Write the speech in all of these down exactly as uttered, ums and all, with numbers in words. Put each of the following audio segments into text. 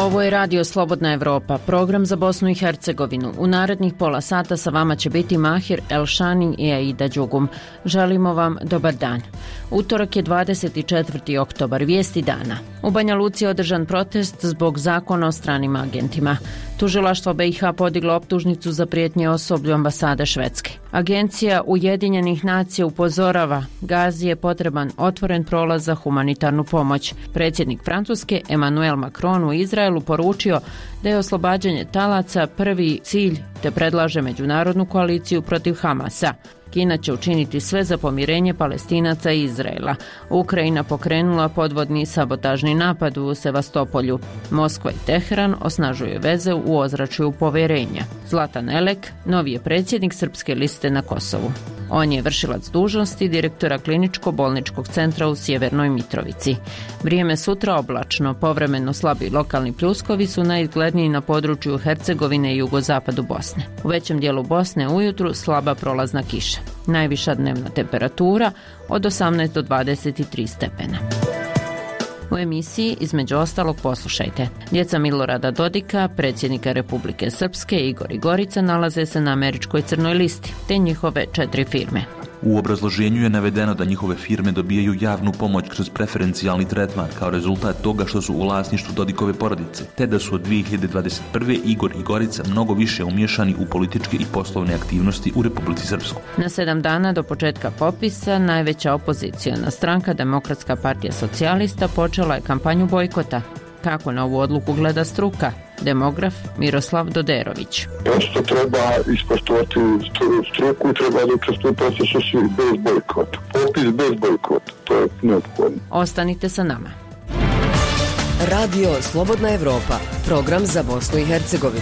Ovo je Radio Slobodna Evropa, program za Bosnu i Hercegovinu. U narednih pola sata sa vama će biti Mahir Elšani i Aida Đugum. Želimo vam dobar dan. Utorak je dvadeset četvrti oktobar, vijesti dana. U Banja Luci je održan protest zbog zakona o stranim agentima. Tužilaštvo B i H podiglo optužnicu za prijetnje osoblju ambasade Švedske. Agencija Ujedinjenih nacija upozorava, Gazi je potreban otvoren prolaz za humanitarnu pomoć. Predsjednik Francuske Emmanuel Macron u Izraelu poručio da je oslobađanje talaca prvi cilj te predlaže međunarodnu koaliciju protiv Hamasa. Kina će učiniti sve za pomirenje Palestinaca i Izraela. Ukrajina pokrenula podvodni sabotažni napad u Sevastopolju. Moskva i Teheran osnažuju veze u ozračju poverenja. Zlatan Elek, novi je predsjednik Srpske liste na Kosovu. On je vršilac dužnosti direktora kliničko-bolničkog centra u Sjevernoj Mitrovici. Vrijeme sutra oblačno, povremeno slabi lokalni pljuskovi su najizgledniji na području Hercegovine i jugozapadu Bosne. U većem dijelu Bosne ujutru slaba prolazna kiša. Najviša dnevna temperatura od osamnaest do dvadeset tri stepena. U emisiji između ostalog poslušajte. Djeca Milorada Dodika, predsjednika Republike Srpske, Igor i Gorica nalaze se na američkoj crnoj listi, te njihove četiri firme. U obrazloženju je navedeno da njihove firme dobijaju javnu pomoć kroz preferencijalni tretman kao rezultat toga što su u vlasništvu Dodikove porodice, te da su od dvije hiljade dvadeset prve. Igor i Gorica mnogo više umiješani u političke i poslovne aktivnosti u Republici Srpskoj. Na sedam dana do početka popisa najveća opoziciona stranka Demokratska partija socijalista počela je kampanju bojkota. Kako na ovu odluku gleda struka? Demograf Miroslav Doderović. Prosto treba ispoštovati struku, treba da učestvuje procesu svi bez bojkota. Popis bez bojkota, to je neophodno. Ostanite sa nama. Radio Slobodna Evropa, program za Bosnu i Hercegovinu.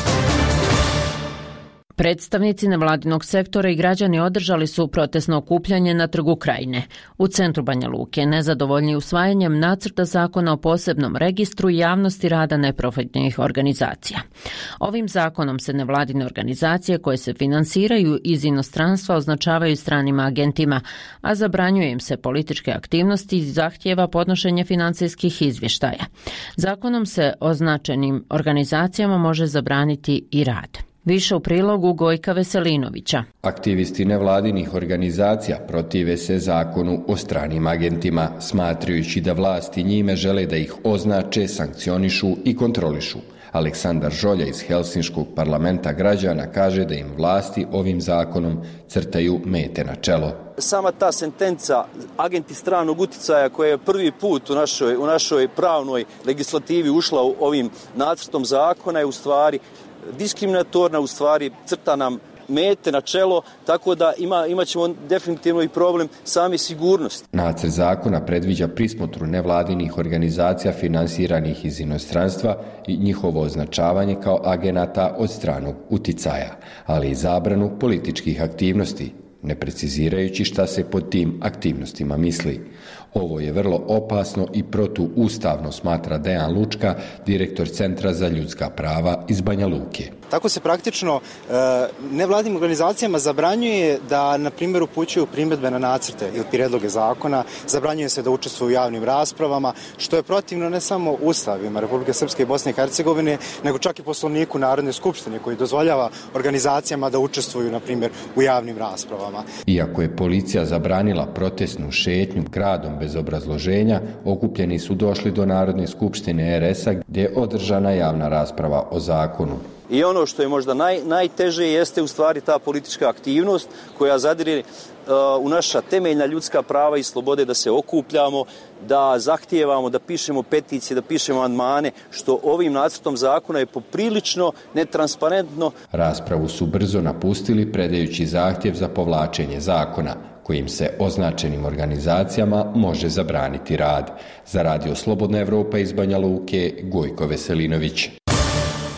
Predstavnici nevladinog sektora i građani održali su protestno okupljanje na Trgu Krajine. U centru Banja Luke, nezadovoljni usvajanjem nacrta zakona o posebnom registru javnosti rada neprofitnih organizacija. Ovim zakonom se nevladine organizacije koje se finansiraju iz inostranstva označavaju stranim agentima, a zabranjuje im se političke aktivnosti i zahtijeva podnošenje financijskih izvještaja. Zakonom se označenim organizacijama može zabraniti i rad. Više u prilogu Gojka Veselinovića. Aktivisti nevladinih organizacija protive se zakonu o stranim agentima, smatrajući da vlasti njime žele da ih označe, sankcionišu i kontrolišu. Aleksandar Žolja iz Helsinškog parlamenta građana kaže da im vlasti ovim zakonom crtaju mete na čelo. Sama ta sentenca agenti stranog uticaja koja je prvi put u našoj, u našoj pravnoj legislativi ušla u ovim nacrtom zakona je u stvari diskriminatorna, u stvari crta nam mete na čelo, tako da ima, imat ćemo definitivno i problem same sigurnosti. Nacrt zakona predviđa prismotru nevladinih organizacija finansiranih iz inostranstva i njihovo označavanje kao agenata od stranog uticaja, ali i zabranu političkih aktivnosti, ne precizirajući šta se pod tim aktivnostima misli. Ovo je vrlo opasno i protuustavno, smatra Dejan Lučka, direktor Centra za ljudska prava iz Banja Luke. Tako se praktično e, nevladinim organizacijama zabranjuje da, na primjer, upućuju primjedbe na nacrte ili prijedloge zakona, zabranjuje se da učestvuju u javnim raspravama, što je protivno ne samo ustavima Republike Srpske i Bosne i Hercegovine, nego čak i Poslovniku Narodne skupštine koji dozvoljava organizacijama da učestvuju, na primjer, u javnim raspravama. Iako je policija zabranila protestnu šetnju gradom bez obrazloženja, okupljeni su došli do Narodne skupštine R S-a gdje je održana javna rasprava o zakonu. I ono što je možda naj, najteže jeste u stvari ta politička aktivnost koja zadire uh, u naša temeljna ljudska prava i slobode da se okupljamo, da zahtijevamo, da pišemo peticije, da pišemo amandmane, što ovim nacrtom zakona je poprilično netransparentno. Raspravu su brzo napustili predajući zahtjev za povlačenje zakona, kojim se označenim organizacijama može zabraniti rad. Za Radio Slobodna Evropa iz Banja Luke, Gojko Veselinović.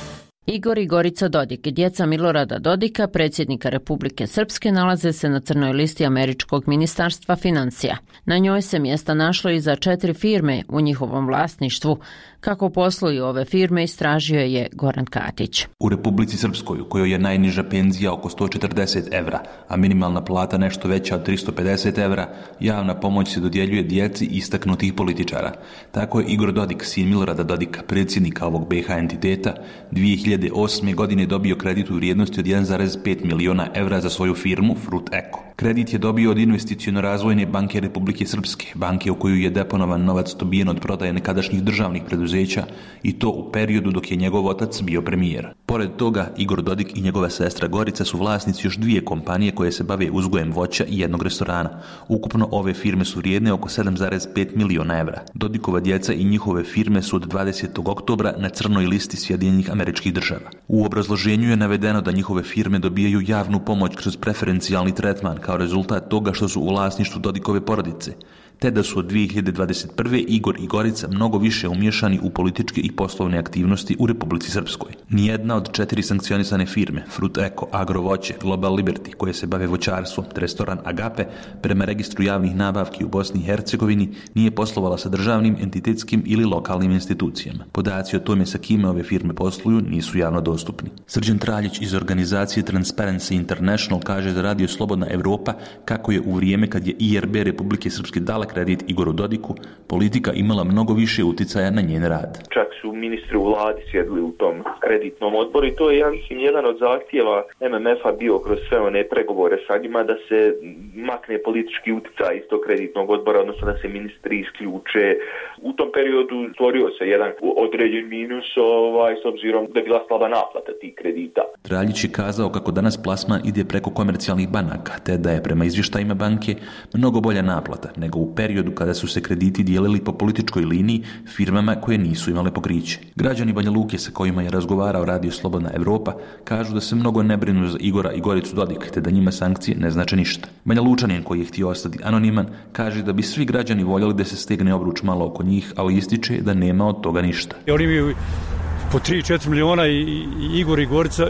Igor i Gorica Dodik, djeca Milorada Dodika, predsjednika Republike Srpske, nalaze se na crnoj listi Američkog ministarstva financija. Na njoj se mjesta našlo i za četiri firme u njihovom vlasništvu. Kako posluju ove firme istražio je Goran Katić. U Republici Srpskoj, u kojoj je najniža penzija oko sto četrdeset evra, a minimalna plata nešto veća od tristo pedeset evra, javna pomoć se dodjeljuje djeci istaknutih političara. Tako je Igor Dodik, sin Milorada Dodika, predsjednika ovog be ha entiteta, dvije hiljade osme. godine dobio kredit u vrijednosti od jedan zarez pet miliona evra za svoju firmu Fruit Eko. Kredit je dobio od Investiciono-razvojne banke Republike Srpske, banke u koju je deponovan novac dobijen od prodaje nekadašnjih državnih preduzeća i to u periodu dok je njegov otac bio premijer. Pored toga, Igor Dodik i njegova sestra Gorica su vlasnici još dvije kompanije koje se bave uzgojem voća i jednog restorana. Ukupno ove firme su vrijedne oko sedam zarez pet miliona evra. Dodikova djeca i njihove firme su od dvadesetog oktobra na crnoj listi Sjedinjenih Američkih Država. U obrazloženju je navedeno da njihove firme dobijaju javnu pomoć kroz preferencijalni tretman kao rezultat toga što su u vlasništvu Dodikove porodice, te da su od dvije hiljade dvadeset prve. Igor i Gorica mnogo više umiješani u političke i poslovne aktivnosti u Republici Srpskoj. Nijedna od četiri sankcionisane firme, Fruit Eko, Agrovoće, Global Liberty, koje se bave voćarstvom, te restoran Agape, prema registru javnih nabavki u Bosni i Hercegovini, nije poslovala sa državnim, entitetskim ili lokalnim institucijama. Podaci o tome sa kime ove firme posluju nisu javno dostupni. Srđan Traljić iz organizacije Transparency International kaže za Radio Slobodna Evropa kako je u vrijeme kad je i er be Republike Srpske dala kredit Igoru Dodiku, politika imala mnogo više uticaja na njen rad. Čak su ministri u vladi sjedili u tom kreditnom odboru i to je, ja mislim, jedan od zahtjeva em em ef-a bio kroz sve one pregovore sa njima da se makne politički uticaj iz tog kreditnog odbora, odnosno da se ministri isključe. U tom periodu stvorio se jedan određen minus ovaj, s obzirom da je bila slaba naplata tih kredita. Traljić je kazao kako danas plasman ide preko komercijalnih banaka, te da je prema izvještajima banke mnogo bolja naplata nego u periodu kada su se krediti dijelili po političkoj liniji firmama koje nisu imale pokriće. Građani Banja Luke sa kojima je razgovarao Radio Slobodna Evropa kažu da se mnogo ne brinu za Igora i Goricu Dodik, te da njima sankcije ne znače ništa. Banja Lučanin, koji je htio ostati anoniman, kaže da bi svi građani voljeli da se stegne obruč malo oko njih, ali ističe da nema od toga ništa. Oni imaju po tri četiri miliona i, i Igor i Gorica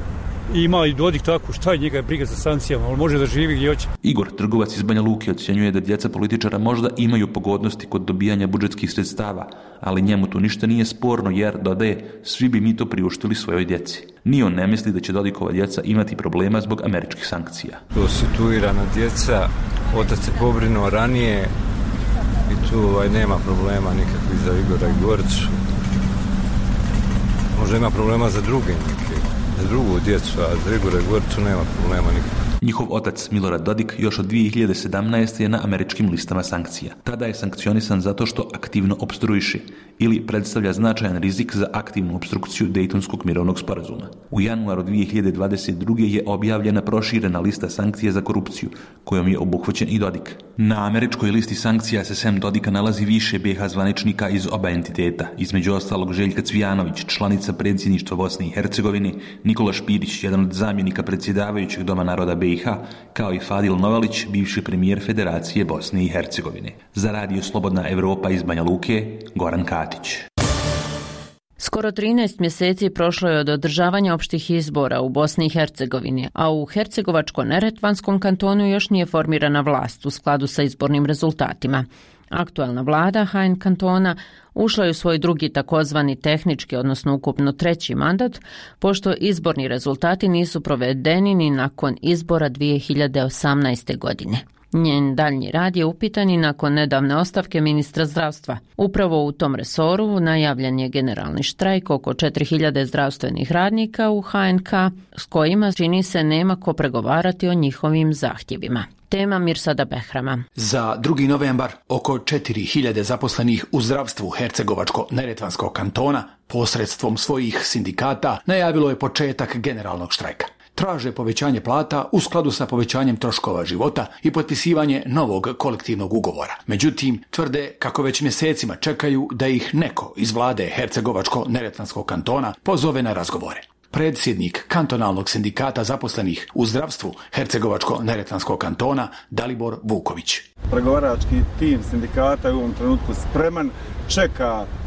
i ima i Dodik tako, šta je njega briga za sankcijama, on može da živi gdje hoće. Igor, trgovac iz Banja Luke, ocjenjuje da djeca političara možda imaju pogodnosti kod dobijanja budžetskih sredstava, ali njemu tu ništa nije sporno jer, dodaje, svi bi mi to priuštili svojoj djeci. Ni on ne misli da će Dodikova djeca imati problema zbog američkih sankcija. To situirana djeca, otac se pobrinuo ranije i tu ovaj, nema problema nikakvih za Igora i Goricu. Možda ima problema za druge neke. Za drugu djecu, a za Igora i Goricu nema problema nikakve. Njihov otac Milorad Dodik još od dvije hiljade sedamnaeste. je na američkim listama sankcija. Tada je sankcionisan zato što aktivno opstruiše ili predstavlja značajan rizik za aktivnu opstrukciju Dejtonskog mirovnog sporazuma. U januaru dvije hiljade dvadeset druge. je objavljena proširena lista sankcija za korupciju, kojom je obuhvaćen i Dodik. Na američkoj listi sankcija se sem Dodika nalazi više be ha zvaničnika iz oba entiteta, između ostalog Željka Cvijanović, članica predsjedništva Bosne i Hercegovine, Nikola Špirić, jedan od zamjenika predsjedavajućeg Doma naroda be i ha, kao i Fadil Novalić, bivši premijer Federacije Bosne i Hercegovine. Za Radio Slobodna Evropa iz Banja Luke, Goran Katić. Skoro trinaest mjeseci prošlo je od održavanja opštih izbora u Bosni i Hercegovini, a u Hercegovačko-Neretvanskom kantonu još nije formirana vlast u skladu sa izbornim rezultatima. Aktualna vlada ha en kantona ušla je u svoj drugi takozvani tehnički, odnosno ukupno treći mandat, pošto izborni rezultati nisu provedeni ni nakon izbora dvije hiljade osamnaeste. godine. Njen daljnji rad je upitan i nakon nedavne ostavke ministra zdravstva. Upravo u tom resoru najavljen je generalni štrajk oko četiri hiljade zdravstvenih radnika u ha en ka, s kojima čini se nema ko pregovarati o njihovim zahtjevima. Tema Mirsada Behrama. Za drugi novembar oko četiri hiljade zaposlenih u zdravstvu Hercegovačko-Neretvanskog kantona posredstvom svojih sindikata najavilo je početak generalnog štrajka. Traže povećanje plata u skladu sa povećanjem troškova života i potpisivanje novog kolektivnog ugovora. Međutim, tvrde kako već mjesecima čekaju da ih neko iz vlade Hercegovačko-Neretvanskog kantona pozove na razgovore. Predsjednik kantonalnog sindikata zaposlenih u zdravstvu Hercegovačko-Neretvanskog kantona Dalibor Vuković. Pregovarački tim sindikata je u ovom trenutku spreman, čeka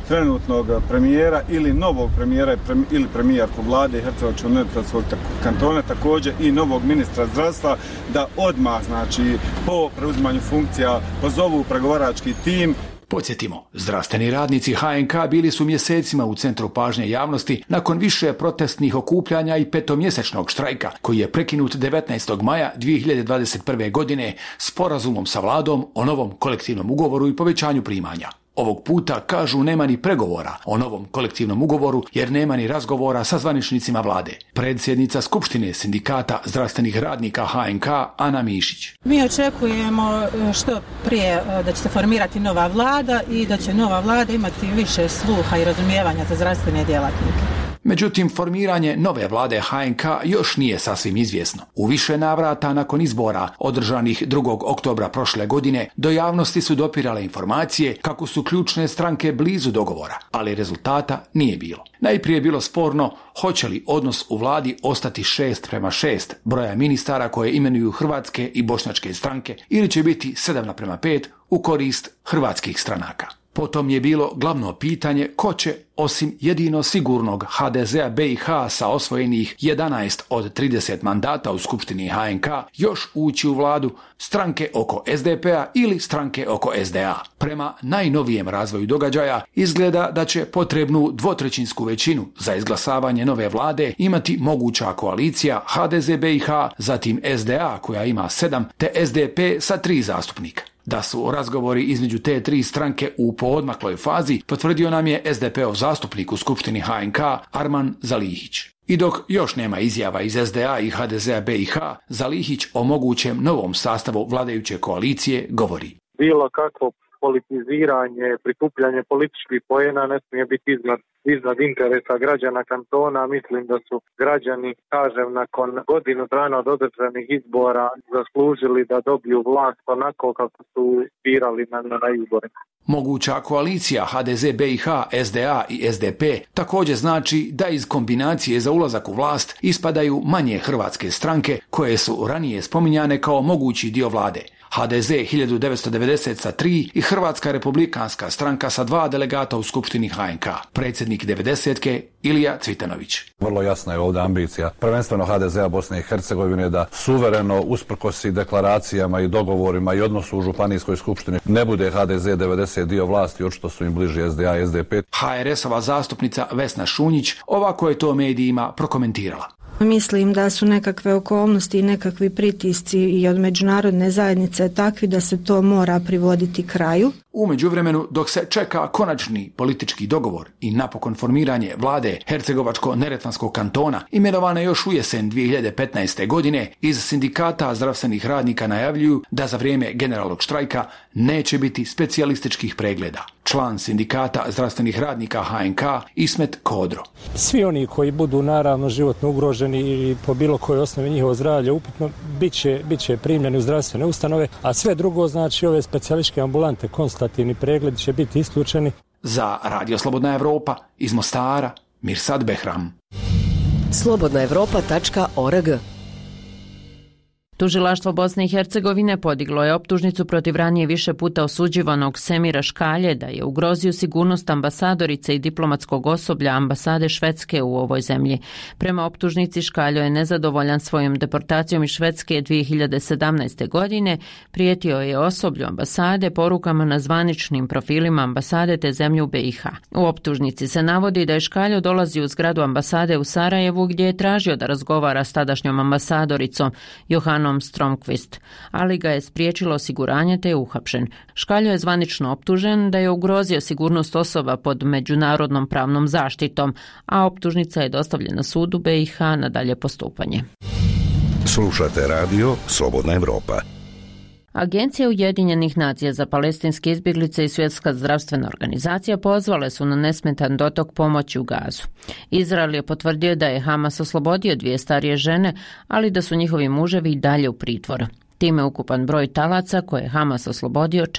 trenutnog premijera ili novog premijera ili premijerku vlade Hercegovačko-neretvanskog kantona, također i novog ministra zdravstva, da odmah, znači, po preuzimanju funkcija pozovu pregovarački tim. Podsjetimo, zdravstveni radnici H N K bili su mjesecima u centru pažnje javnosti nakon više protestnih okupljanja i petomjesečnog štrajka koji je prekinut devetnaestog maja dvije hiljade dvadeset prve. godine sporazumom sa vladom o novom kolektivnom ugovoru i povećanju primanja. Ovog puta, kažu, nema ni pregovora o novom kolektivnom ugovoru jer nema ni razgovora sa zvaničnicima vlade. Predsjednica Skupštine sindikata zdravstvenih radnika H N K Ana Mišić. Mi očekujemo što prije da će se formirati nova vlada i da će nova vlada imati više sluha i razumijevanja za zdravstvene djelatnike. Međutim, formiranje nove vlade H N K još nije sasvim izvjesno. U više navrata nakon izbora održanih drugog oktobra prošle godine do javnosti su dopirale informacije kako su ključne stranke blizu dogovora, ali rezultata nije bilo. Najprije je bilo sporno hoće li odnos u vladi ostati šest prema šest broja ministara koje imenuju hrvatske i bošnjačke stranke ili će biti sedam naprema pet u korist hrvatskih stranaka. Potom je bilo glavno pitanje ko će, osim jedino sigurnog H D Z-a B i H sa osvojenih jedanaest od trideset mandata u Skupštini H N K, još ući u vladu, stranke oko S D P-a ili stranke oko S D A. Prema najnovijem razvoju događaja izgleda da će potrebnu dvotrećinsku većinu za izglasavanje nove vlade imati moguća koalicija H D Z B i H, zatim S D A koja ima sedam, te S D P sa tri zastupnika. Da su razgovori između te tri stranke u poodmakloj fazi, potvrdio nam je S D P-ov zastupnik u Skupštini H N K Arman Zalihić. I dok još nema izjava iz S D A i H D Z-a B i H, Zalihić o mogućem novom sastavu vladajuće koalicije govori. Bilo kako politiziranje, prikupljanje političkih poena ne smije biti iznad, iznad interesa građana kantona. Mislim da su građani, kažem, nakon godinu dana od održanih izbora zaslužili da dobiju vlast onako kako su birali na, na izborima. Moguća koalicija H D Z B i H, S D A i S D P također znači da iz kombinacije za ulazak u vlast ispadaju manje hrvatske stranke koje su ranije spominjane kao mogući dio vlade. H D Z hiljadu devetsto devedeset sa tri i Hrvatska republikanska stranka sa dva delegata u Skupštini H N K. Predsjednik devedesetke Ilija Cvitanović. Vrlo jasna je ovdje ambicija prvenstveno H D Z-a Bosne i Hercegovine da suvereno, usprkos i deklaracijama i dogovorima i odnosu u Županijskoj skupštini ne bude H D Z devedeset dio vlasti, očito su im bliži S D A i S D P. H R S-ova zastupnica Vesna Šunjić ovako je to medijima prokomentirala. Mislim da su nekakve okolnosti i nekakvi pritisci i od međunarodne zajednice takvi da se to mora privoditi kraju. U međuvremenu, dok se čeka konačni politički dogovor i napokon formiranje vlade Hercegovačko-neretvanskog kantona, imenovane još u jesen dvije hiljade petnaeste. godine, iz sindikata zdravstvenih radnika najavljuju da za vrijeme generalnog štrajka neće biti specijalističkih pregleda. Član sindikata zdravstvenih radnika H N K Ismet Kodro. Svi oni koji budu naravno životno ugroženi ili po bilo kojoj osnovi njihovo zdravlje upitno, bit će, bit će primljeni u zdravstvene ustanove, a sve drugo, znači ove specijalističke ambulante, konsultativni pregled će biti isključeni. Za Radio Slobodna Evropa iz Mostara, Mirsad Behram. slobodna evropa tačka org. Tužilaštvo Bosne i Hercegovine podiglo je optužnicu protiv ranije više puta osuđivanog Semira Škalje da je ugrozio sigurnost ambasadorice i diplomatskog osoblja ambasade Švedske u ovoj zemlji. Prema optužnici Škaljo je nezadovoljan svojom deportacijom iz Švedske dvije hiljade sedamnaeste. godine, prijetio je osoblju ambasade porukama na zvaničnim profilima ambasade te zemlju B i H. U optužnici se navodi da je Škaljo dolazio u zgradu ambasade u Sarajevu gdje je tražio da razgovara s tadašnjom ambasadoricom Johanom Stromqvist, ali ga je spriječilo osiguranje te je uhapšen. Škaljo je zvanično optužen da je ugrozio sigurnost osoba pod međunarodnom pravnom zaštitom, a optužnica je dostavljena sudu B i H na dalje postupanje. Slušate radio Slobodna Evropa. Agencija Ujedinjenih nacija za palestinske izbjeglice i Svjetska zdravstvena organizacija pozvale su na nesmetan dotok pomoći u Gazu. Izrael je potvrdio da je Hamas oslobodio dvije starije žene, ali da su njihovi muževi i dalje u pritvoru. Time ukupan broj talaca koje je Hamas oslobodio četiri.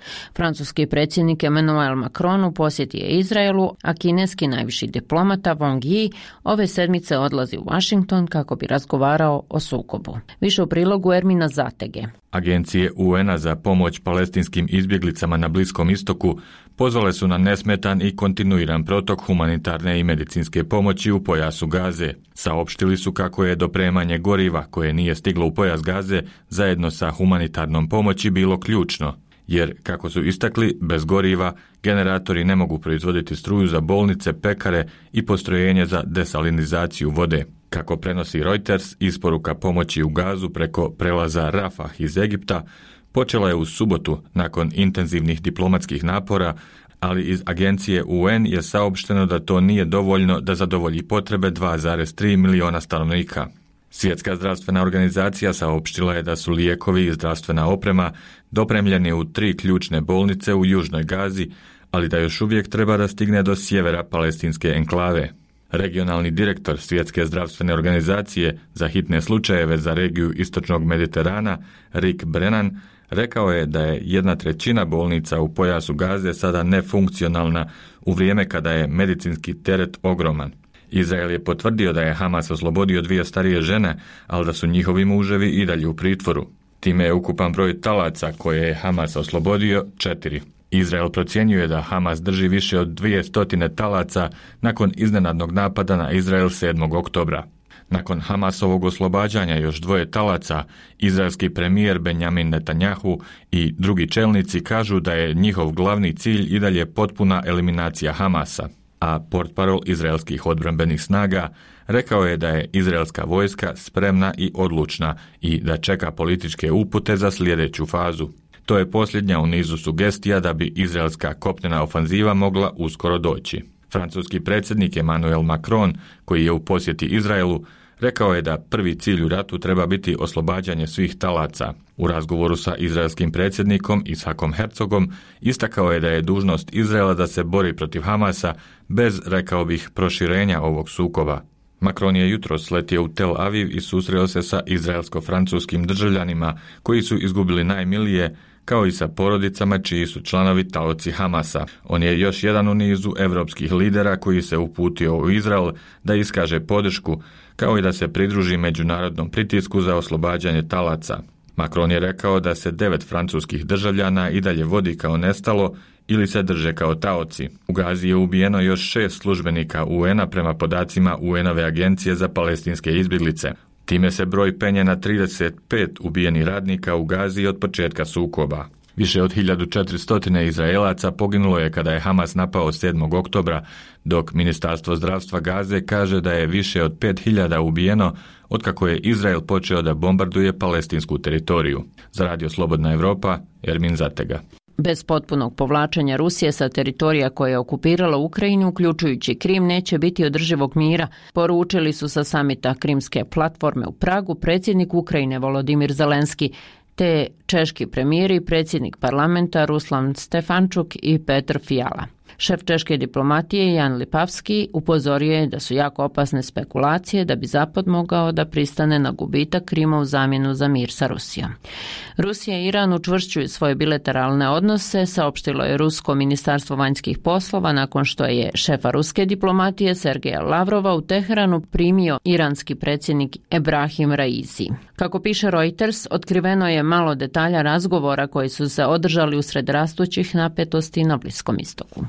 Francuski predsjednik Emmanuel Macron u posjeti je Izraelu, a kineski najviši diplomata Wang Yi ove sedmice odlazi u Washington kako bi razgovarao o sukobu. Više u prilogu Ermina Zatege. Agencije U N-a za pomoć palestinskim izbjeglicama na Bliskom istoku pozvale su na nesmetan i kontinuiran protok humanitarne i medicinske pomoći u pojasu Gaze. Saopštili su kako je dopremanje goriva koje nije stiglo u pojas Gaze zajedno sa humanitarnom pomoći bilo ključno, jer, kako su istakli, bez goriva generatori ne mogu proizvoditi struju za bolnice, pekare i postrojenje za desalinizaciju vode. Kako prenosi Reuters, isporuka pomoći u Gazu preko prelaza Rafah iz Egipta počela je u subotu nakon intenzivnih diplomatskih napora, ali iz agencije U N je saopšteno da to nije dovoljno da zadovolji potrebe dva zarez tri miliona stanovnika. Svjetska zdravstvena organizacija saopštila je da su lijekovi i zdravstvena oprema dopremljeni u tri ključne bolnice u južnoj Gazi, ali da još uvijek treba da stigne do sjevera palestinske enklave. Regionalni direktor Svjetske zdravstvene organizacije za hitne slučajeve za regiju Istočnog Mediterana, Rick Brennan, rekao je da je jedna trećina bolnica u pojasu Gaze sada nefunkcionalna u vrijeme kada je medicinski teret ogroman. Izrael je potvrdio da je Hamas oslobodio dvije starije žene, ali da su njihovi muževi i dalje u pritvoru. Time je ukupan broj talaca koje je Hamas oslobodio četiri. Izrael procjenjuje da Hamas drži više od dvije stotine talaca nakon iznenadnog napada na Izrael sedmog oktobra. Nakon Hamasovog oslobađanja još dvoje talaca, izraelski premijer Benjamin Netanjahu i drugi čelnici kažu da je njihov glavni cilj i dalje potpuna eliminacija Hamasa, a portparol izraelskih odbrambenih snaga rekao je da je izraelska vojska spremna i odlučna i da čeka političke upute za sljedeću fazu. To je posljednja u nizu sugestija da bi izraelska kopnena ofanziva mogla uskoro doći. Francuski predsjednik Emmanuel Macron, koji je u posjeti Izraelu, rekao je da prvi cilj u ratu treba biti oslobađanje svih talaca. U razgovoru sa izraelskim predsjednikom Ishakom Herzogom istakao je da je dužnost Izraela da se bori protiv Hamasa bez, rekao bih, proširenja ovog sukoba. Macron je jutros letio u Tel Aviv i susreo se sa izraelsko-francuskim državljanima koji su izgubili najmilije, kao i sa porodicama čiji su članovi taoci Hamasa. On je još jedan u nizu evropskih lidera koji se uputio u Izrael da iskaže podršku, kao i da se pridruži međunarodnom pritisku za oslobađanje talaca. Macron je rekao da se devet francuskih državljana i dalje vodi kao nestalo ili se drže kao taoci. U Gazi je ubijeno još šest službenika U N-a prema podacima U N-ove agencije za palestinske izbjeglice. Time se broj penje na trideset pet ubijenih radnika u Gazi od početka sukoba. Više od hiljadu četiristo Izraelaca poginulo je kada je Hamas napao sedmog oktobra, dok Ministarstvo zdravstva Gaze kaže da je više od pet hiljada ubijeno otkako je Izrael počeo da bombarduje palestinsku teritoriju. Za Radio Slobodna Evropa, Ermin Zatega. Bez potpunog povlačenja Rusije sa teritorija koje je okupirala Ukrajinu, uključujući Krim, neće biti održivog mira, poručili su sa samita Krimske platforme u Pragu predsjednik Ukrajine Volodimir Zelenski, te češki premijer i predsjednik parlamenta Ruslan Stefančuk i Petr Fiala. Šef češke diplomatije Jan Lipavski upozorio je da su jako opasne spekulacije da bi Zapad mogao da pristane na gubitak Krima u zamjenu za mir sa Rusijom. Rusija i Iran učvršćuju svoje bilateralne odnose, saopštilo je Rusko ministarstvo vanjskih poslova nakon što je šefa ruske diplomatije Sergeja Lavrova u Teheranu primio iranski predsjednik Ebrahim Raisi. Kako piše Reuters, otkriveno je malo detalja razgovora koji su se održali usred rastućih napetosti na Bliskom istoku.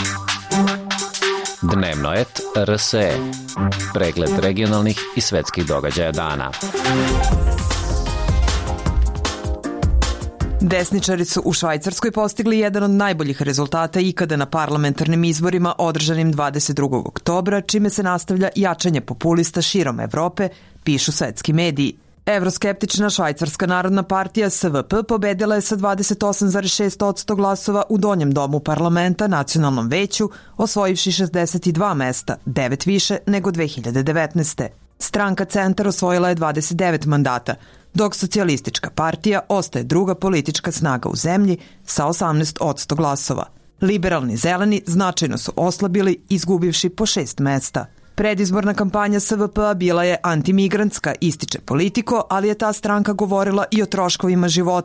Dnevno et R S E. Pregled regionalnih i svetskih događaja dana. Desničari su u Švajcarskoj postigli jedan od najboljih rezultata ikada na parlamentarnim izborima održanim dvadeset drugog oktobra, čime se nastavlja jačanje populista širom Evrope, pišu svetski mediji. Evroskeptična Švajcarska narodna partija S V P pobedila je sa dvadeset osam zarez šest posto glasova u donjem domu parlamenta nacionalnom veću, osvojivši šezdeset dva mesta, devet više nego dve hiljade devetnaeste. Stranka Centar osvojila je dvadeset devet mandata, dok socijalistička partija ostaje druga politička snaga u zemlji sa osamnaest posto glasova. Liberalni zeleni značajno su oslabili, izgubivši po šest mesta. Predizborna kampanja S V P-a bila je antimigrantska, ističe Politico, ali je ta stranka govorila i o troškovima života,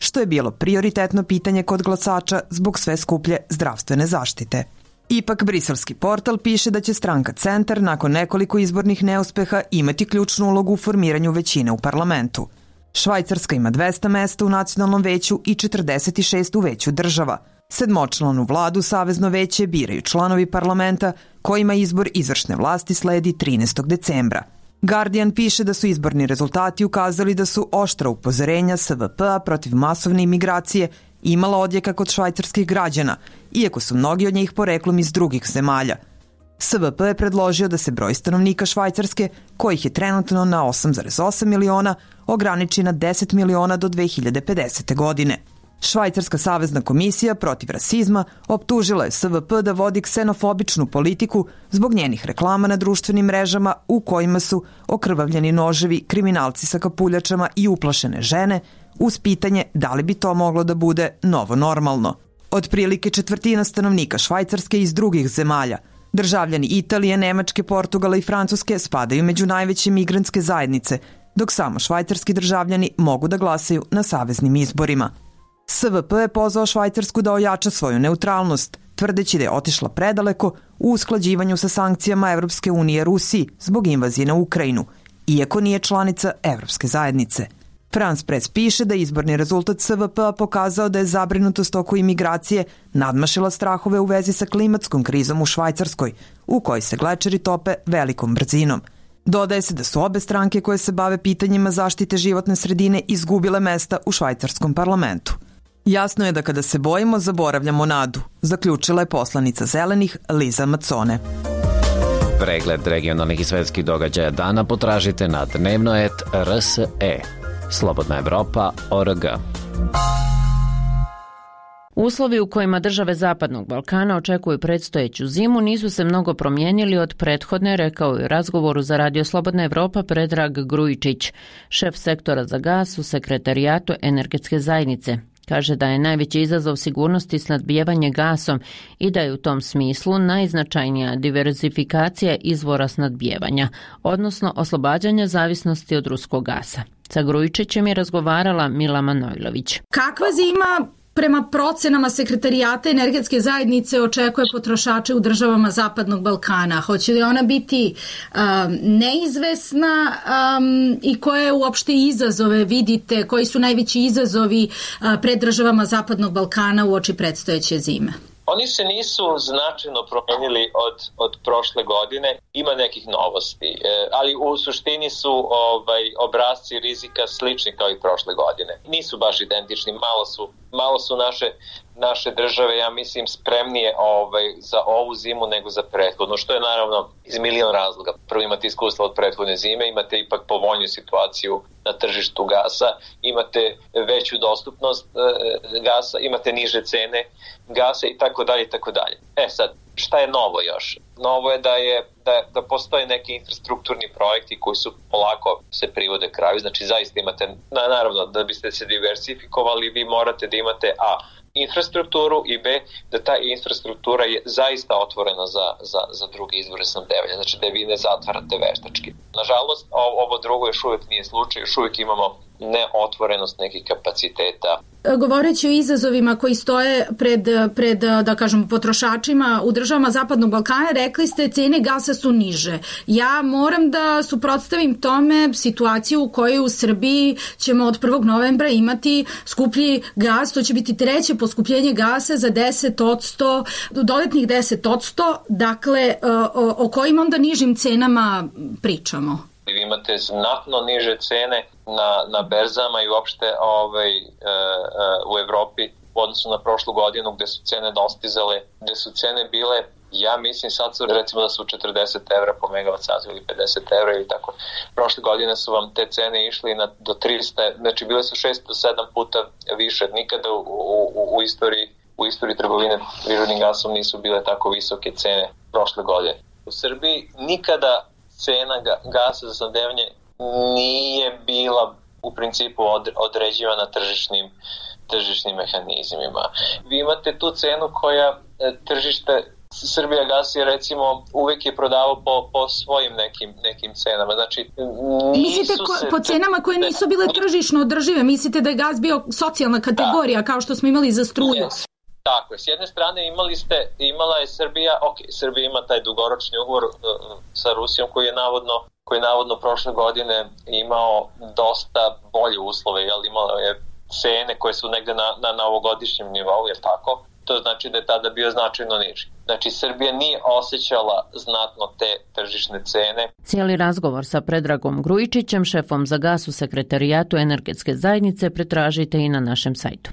što je bilo prioritetno pitanje kod glasača zbog sve skuplje zdravstvene zaštite. Ipak, briselski portal piše da će stranka Centar nakon nekoliko izbornih neuspeha imati ključnu ulogu u formiranju većine u parlamentu. Švajcarska ima dvesta mesta u nacionalnom veću i četrdeset šest u veću država. Sedmočlanu vladu Savezno veće biraju članovi parlamenta kojima izbor izvršne vlasti sledi trinaestog decembra. Guardian piše da su izborni rezultati ukazali da su oštra upozorenja S V P-a protiv masovne imigracije imala odjeka kod švajcarskih građana, iako su mnogi od njih poreklom iz drugih zemalja. S V P je predložio da se broj stanovnika Švajcarske, kojih je trenutno na osam zarez osam miliona, ograniči na deset miliona do dve hiljade pedesete. godine. Švajcarska savezna komisija protiv rasizma optužila je S V P da vodi ksenofobičnu politiku zbog njenih reklama na društvenim mrežama u kojima su okrvavljeni noževi, kriminalci sa kapuljačama i uplašene žene, uz pitanje da li bi to moglo da bude novo normalno. Otprilike četvrtina stanovnika Švajcarske iz drugih zemalja, državljani Italije, Nemačke, Portugala i Francuske spadaju među najveće migrantske zajednice, dok samo švajcarski državljani mogu da glasaju na saveznim izborima. S V P je pozvao Švajcarsku da ojača svoju neutralnost, tvrdeći da je otišla predaleko u usklađivanju sa sankcijama Evropske unije Rusiji zbog invazije na Ukrajinu, iako nije članica Evropske zajednice. France Press piše da izborni rezultat S V P-a pokazao da je zabrinutost oko imigracije nadmašila strahove u vezi sa klimatskom krizom u Švajcarskoj, u kojoj se glečeri tope velikom brzinom. Dodaje se da su obe stranke koje se bave pitanjima zaštite životne sredine izgubile mesta u švajcarskom parlamentu. Jasno je da kada se bojimo, zaboravljamo nadu, zaključila je poslanica Zelenih Liza Macone. Pregled regionalnih i svetskih događaja dana potražite na dnevno et R S E. Slobodna Evropa точка о р г. Uslovi u kojima države Zapadnog Balkana očekuju predstojeću zimu nisu se mnogo promijenili od prethodne, rekao je u razgovoru za Radio Slobodna Evropa Predrag Grujičić, šef sektora za gas u Sekretarijatu energetske zajednice. Kaže da je najveći izazov sigurnosti snadbijevanje gasom i da je u tom smislu najznačajnija diverzifikacija izvora snadbijevanja, odnosno oslobađanja zavisnosti od ruskog gasa. Sa Grujičićem je razgovarala Mila Manojlović. Kakva zima prema procenama Sekretarijata energetske zajednice očekuje potrošače u državama Zapadnog Balkana? Hoće li ona biti um, neizvesna um, i koje uopšte izazove vidite, koji su najveći izazovi uh, pred državama Zapadnog Balkana u oči predstojeće zime? Oni se nisu značajno promenili od, od prošle godine, ima nekih novosti, e, ali u suštini su ovaj, obrazci rizika slični kao i prošle godine. Nisu baš identični, malo su, malo su naše, naše države, ja mislim, spremnije ovaj, za ovu zimu nego za prethodnu, što je naravno iz milion razloga. Prvo imate iskustva od prethodne zime, imate ipak povoljniju situaciju na tržištu gasa, imate veću dostupnost e, gasa, imate niže cene gasa i tako dalje i tako dalje. E sad, šta je novo još? Novo je da je da, da postoje neki infrastrukturni projekti koji su polako se privode kraju, znači zaista imate, na, naravno da biste se diversifikovali, vi morate da imate a infrastrukturu i b da ta infrastruktura je zaista otvorena za, za, za druge izvore snabdevanja, znači da je vi ne zatvarate veštački. Nažalost, ovo drugo još uvijek nije slučaj, još uvijek imamo neotvorenost nekih kapaciteta. Govoreći o izazovima koji stoje pred, pred, da kažem, potrošačima u državama Zapadnog Balkana, rekli ste cene gasa su niže. Ja moram da suprotstavim tome situaciju u kojoj u Srbiji ćemo od prvog novembra imati skuplji gas, to će biti treće poskupljenje gasa za deset posto, dodatnih deset posto, dakle o, o kojim onda nižim cenama pričamo? Vi imate znatno niže cene na, na berzama i uopšte ovaj, e, e, u Evropi u odnosu na prošlu godinu gde su cene dostizale, gde su cene bile, ja mislim sad su recimo da su četrdeset evra po megavat satu ili pedeset evra ili tako. Prošle godine su vam te cene išli na, do tristo, znači bile su šest do sedam puta više. Nikada u, u, u istoriji u istoriji trgovine prirodnim gasom nisu bile tako visoke cene prošle godine. U Srbiji nikada cena gasa za snabdevanje nije bila u principu određivana tržišnim, tržišnim mehanizmima. Vi imate tu cenu koja tržište Srbija gas je recimo uvek je prodavao po, po svojim nekim, nekim cenama. Znači, mislite ko, se, po cenama koje nisu bile tržišno održive? Mislite da je gas bio socijalna kategorija da, kao što smo imali za struju? Yes. Tako je. S jedne strane imali ste, imala je Srbija, ok, Srbija ima taj dugoročni ugovor uh, sa Rusijom koji je navodno koji je navodno prošle godine imao dosta bolje uslove, jel, imalo je cene koje su negde na, na, na ovogodišnjem nivou, je tako? To znači da je tada bio značajno niži. Znači, Srbija nije osjećala znatno te tržišne cene. Cijeli razgovor sa Predragom Grujičićem, šefom za gas u Sekretarijatu energetske zajednice, pretražite i na našem sajtu.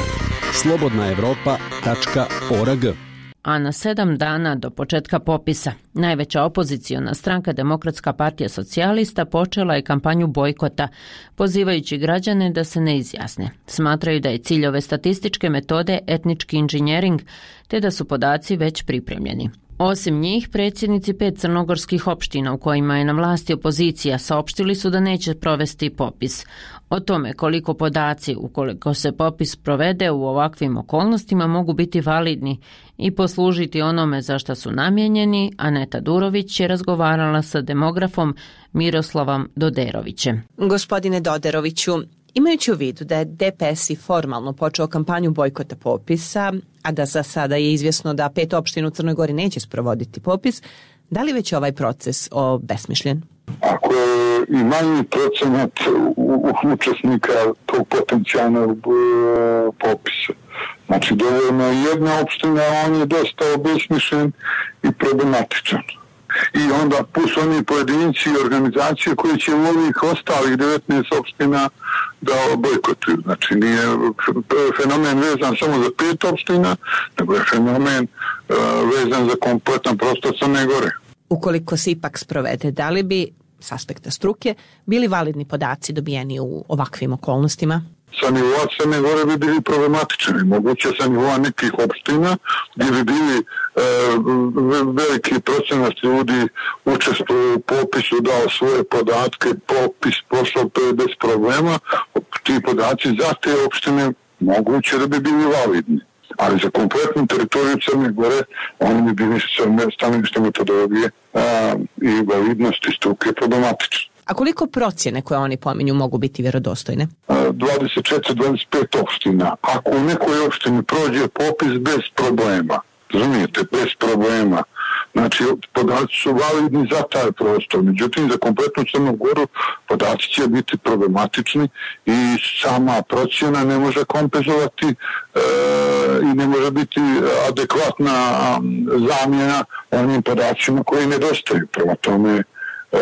slobodna evropa tačka org. A na sedam dana do početka popisa, najveća opoziciona stranka Demokratska partija socijalista počela je kampanju bojkota, pozivajući građane da se ne izjasne. Smatraju da je cilj ove statističke metode etnički inženjering, te da su podaci već pripremljeni. Osim njih, predsjednici pet crnogorskih opština u kojima je na vlasti opozicija saopštili su da neće provesti popis. O tome koliko podaci, ukoliko se popis provede u ovakvim okolnostima, mogu biti validni i poslužiti onome za šta su namijenjeni, Aneta Durović je razgovarala sa demografom Miroslavom Doderovićem. Gospodine Doderoviću, imajući u vidu da je D P S i formalno počeo kampanju bojkota popisa, a da za sada je izvjesno da pet opština u Crnoj Gori neće sprovoditi popis, da li već ovaj proces obesmišljen? Ako je i manji procenat učesnika tog potencijalnog popisa, znači dovoljno je jedna opština, on je dosta obesmišljen i problematičan. I onda plus oni pojedinci i organizacije koji će u ovih ostalih devetnaest opština da bojkotuju. Znači nije fenomen vezan samo za pet opština, nego je fenomen uh, vezan za kompletan prostor Crne Gore. Ukoliko se ipak sprovede, da li bi s aspekta struke bili validni podaci dobijeni u ovakvim okolnostima? Sa nivoa Crne Gore bi bili problematični. Moguće sa nivoa nekih opština gdje bi bili e, veliki procenat ljudi učestvuju u popisu, dao svoje podatke, popis pošao bez problema. Ti podaci za te opštine moguće da bi bili validni. Ali za kompletnu teritoriju Crne Gore oni bi bili stanovište metodologije a, i validnosti struke problematični. A koliko procjene koje oni pominju mogu biti vjerodostojne? dvadeset četiri do dvadeset pet opština. Ako u nekoj opštini prođe popis bez problema, razumijete, bez problema, znači podaci su validni za taj prostor, međutim za kompletnu Crnu Goru podaci će biti problematični i sama procjena ne može kompenzovati e, i ne može biti adekvatna zamjena onim podacima koji nedostaju. Prema tome, E,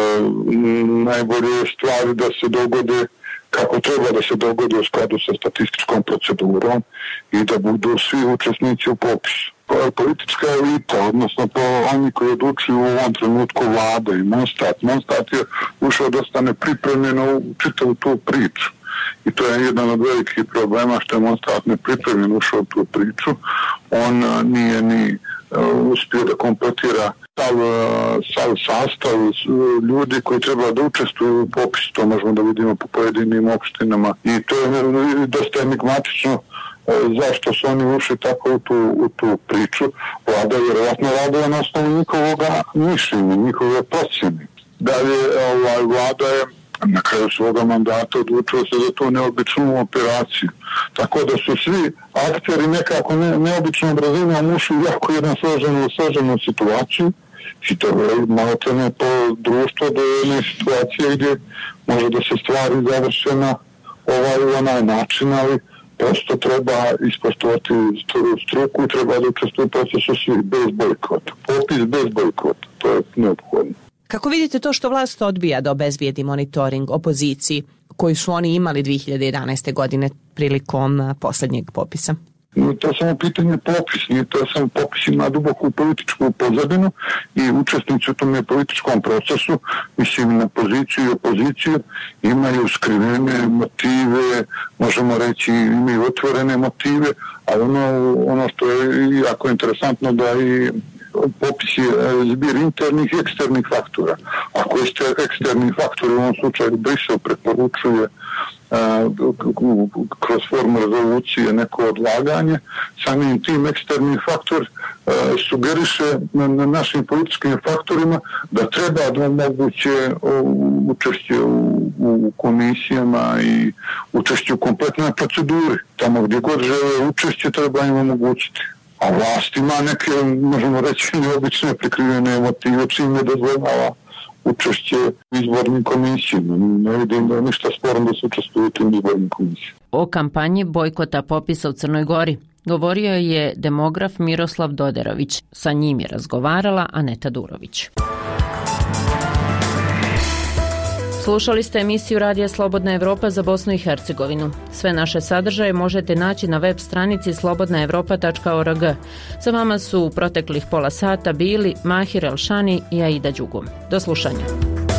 najbolje stvari da se dogode kako treba da se dogode u skladu sa statističkom procedurom i da budu svi učesnici u popisu. Politička elita, odnosno po oni koji odlučuju u ovom trenutku vlada i Monstat. Monstat je ušao dosta nepripremljeno u čitavu tu priču. I to je jedan od velikih problema što je Monstat nepripremljen ušao u tu priču. On a, nije ni a, uspio da kompletira sav, sav sastav ljudi koji treba da učestvuju u popisu. To možemo da vidimo po pojedinim opštinama. I to je dosta enigmatično zašto su oni ušli tako u tu, u tu priču. Vlada je vjerovatno radila na osnovu njihovog mišljenja, njihove procjene. Dalje, ovaj, vlada je na kraju svoga mandata odlučilo se za tu neobičnu operaciju. Tako da su svi akteri nekako ne, neobičnom razinom ušli u jako jednu složenu, složenu situaciju i to je malo tene po društvo do jedne situacije gdje može da se stvari završe na ovaj onaj način, ali prosto treba ispoštovati struku i treba da učestvuje u procesu svi bez bojkota. Popis bez bojkota, to je neophodno. Kako vidite to što vlast odbija da obezvijedi monitoring opoziciji koji su oni imali dvije hiljade jedanaeste. godine prilikom posljednjeg popisa? To je samo pitanje popis, nije to samo popis ima duboku političku pozadinu i učesnici u tom političkom procesu, mislim na poziciju i opoziciju, imaju skrivene motive, možemo reći imaju otvorene motive, ali ono, ono što je jako interesantno da i popis je zbir internih i eksternih faktora. Ako je eksterni faktor u ovom slučaju Brisel preporučuje kroz formu rezolucije neko odlaganje, samim tim eksterni faktor sugeriše na, na našim političkim faktorima da treba da omoguće učešće u, u komisijama i učešće u kompletnoj proceduri. Tamo gdje god žele učešće treba im omogućiti. A vlast ima neke, možemo reći, neobične prikrivene motive, čim ne dozvoljava učešće u izbornim komisijama. Ne vidim da je ništa sporno da se učestvuju u tim izbornim komisijama. O kampanji bojkota popisa u Crnoj Gori govorio je demograf Miroslav Doderović. Sa njim je razgovarala Aneta Durović. Slušali ste emisiju Radija Slobodna Evropa za Bosnu i Hercegovinu. Sve naše sadržaje možete naći na web stranici slobodna evropa tačka org. Sa vama su u proteklih pola sata bili Mahir Elšani i Aida Đugum. Do slušanja.